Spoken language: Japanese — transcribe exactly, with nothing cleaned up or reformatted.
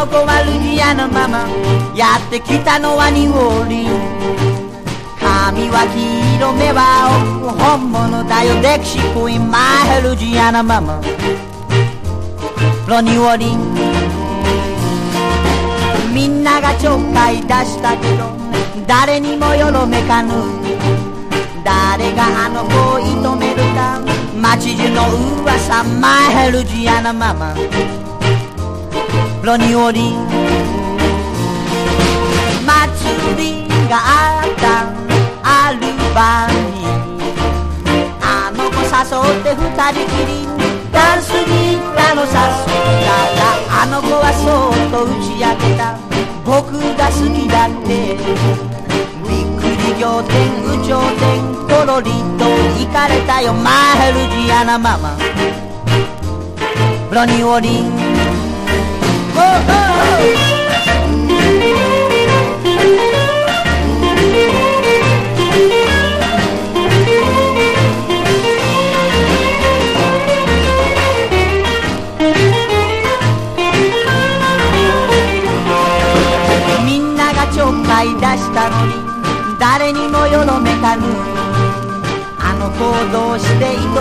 の子はルジアナママ、やってきたのはニューオーリン。髪は黄色、目は青、本物だよデキシークイーン、マイルジアナママ、ロニューオーリン。みんながちょっかい出したけど誰にもよろめかぬ。誰があの子を射止めるか、街中の噂、マイルジアナママ、ロニューオーリン。祭りがあったアルバに、あの子誘って二人きりダンスに行ったのさ。そしたらあの子はそっと打ち明けた、僕が好きだって。びっくり仰天有頂天、コロリと行かれたよマイルジアナママ、ロニューオーリン。みんながちょっかい出したのに誰にもよろめかぬ。あの子をどうして